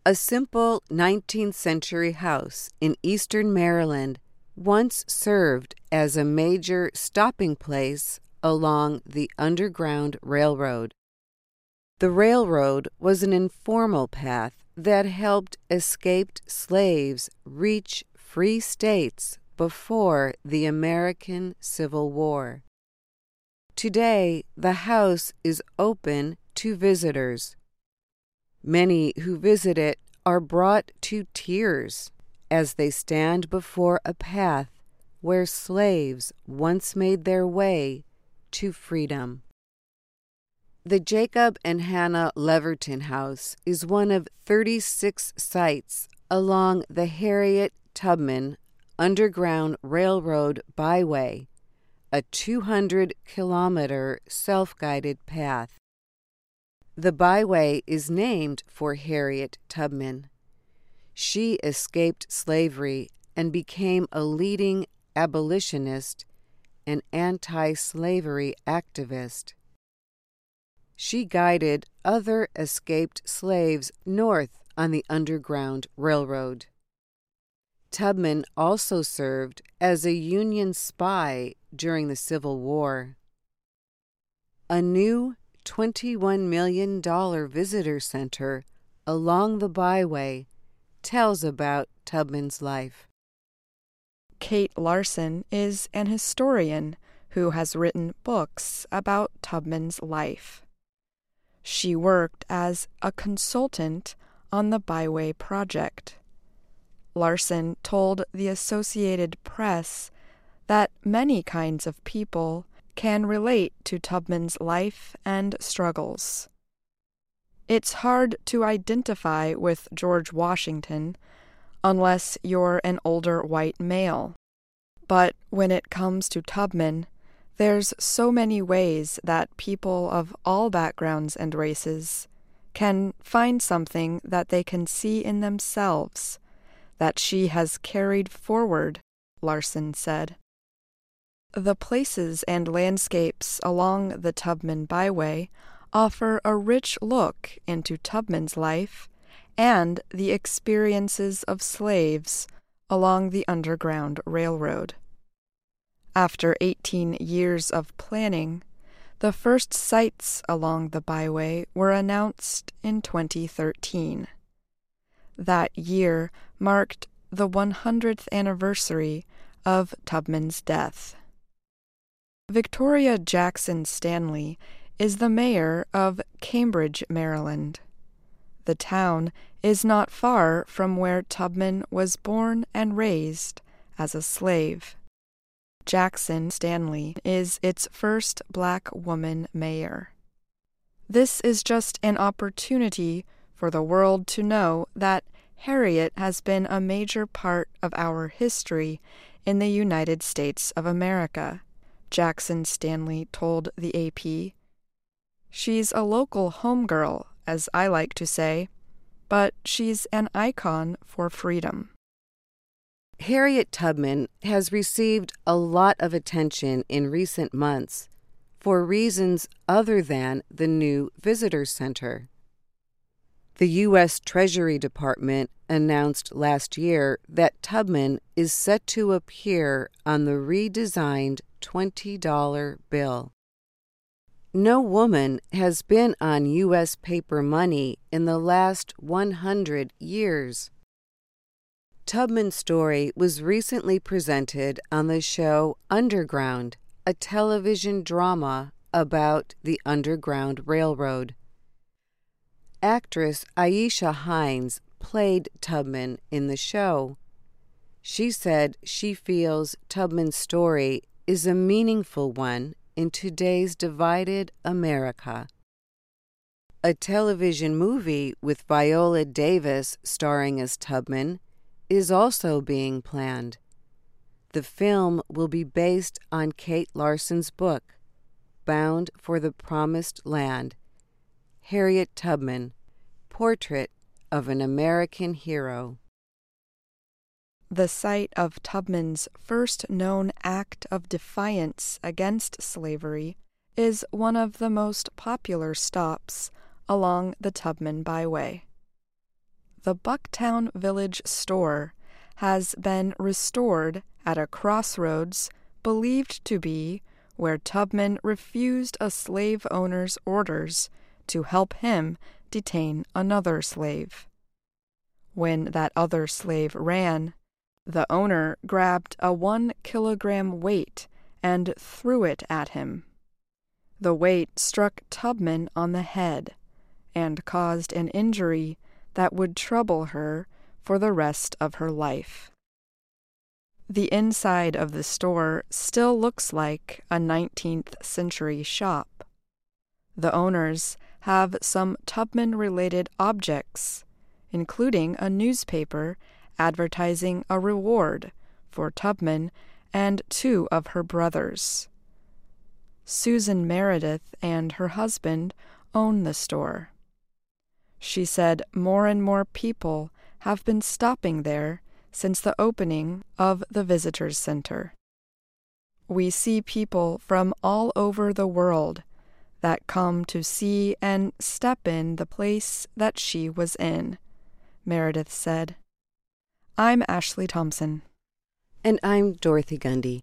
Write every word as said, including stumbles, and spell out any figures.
A simple nineteenth century house in eastern Maryland once served as a major stopping place along the Underground Railroad. The railroad was an informal path that helped escaped slaves reach free states before the American Civil War. Today, the house is open to visitors. Many who visit it are brought to tears as they stand before a path where slaves once made their way to freedom. The Jacob and Hannah Leverton House is one of thirty-six sites along the Harriet Tubman Underground Railroad Byway, a two hundred kilometer self-guided path. The byway is named for Harriet Tubman. She escaped slavery and became a leading abolitionist and anti-slavery activist. She guided other escaped slaves north on the Underground Railroad. Tubman also served as a Union spy during the Civil War. A new twenty-one million dollars visitor center along the byway tells about Tubman's life. Kate Larson is an historian who has written books about Tubman's life. She worked as a consultant on the Byway Project. Larson told the Associated Press that many kinds of people can relate to Tubman's life and struggles. It's hard to identify with George Washington unless you're an older white male. But when it comes to Tubman, there's so many ways that people of all backgrounds and races can find something that they can see in themselves that she has carried forward, Larson said. The places and landscapes along the Tubman Byway offer a rich look into Tubman's life and the experiences of slaves along the Underground Railroad. After eighteen years of planning, the first sites along the byway were announced in twenty thirteen. That year marked the one hundredth anniversary of Tubman's death. Victoria Jackson Stanley is the mayor of Cambridge, Maryland. The town is not far from where Tubman was born and raised as a slave. Jackson Stanley is its first black woman mayor. This is just an opportunity for the world to know that Harriet has been a major part of our history in the United States of America, Jackson Stanley told the A P. She's a local homegirl, as I like to say, but she's an icon for freedom. Harriet Tubman has received a lot of attention in recent months for reasons other than the new visitor center. The U S Treasury Department announced last year that Tubman is set to appear on the redesigned twenty dollar bill. No woman has been on U S paper money in the last one hundred years. Tubman's story was recently presented on the show Underground, a television drama about the Underground Railroad. Actress Aisha Hines played Tubman in the show. She said she feels Tubman's story is a meaningful one in today's divided America. A television movie with Viola Davis starring as Tubman is also being planned. The film will be based on Kate Larson's book, Bound for the Promised Land, Harriet Tubman, Portrait of an American Hero. The site of Tubman's first known act of defiance against slavery is one of the most popular stops along the Tubman Byway. the Bucktown Village store has been restored at a crossroads believed to be where Tubman refused a slave owner's orders to help him detain another slave. When that other slave ran, the owner grabbed a one kilogram weight and threw it at him. The weight struck Tubman on the head and caused an injury that would trouble her for the rest of her life. The inside of the store still looks like a nineteenth century shop. The owners have some Tubman-related objects, including a newspaper advertising a reward for Tubman and two of her brothers. Susan Meredith and her husband own the store. She said more and more people have been stopping there since the opening of the Visitors Center. We see people from all over the world that come to see and step in the place that she was in, Meredith said. I'm Ashley Thompson. And I'm Dorothy Gundy.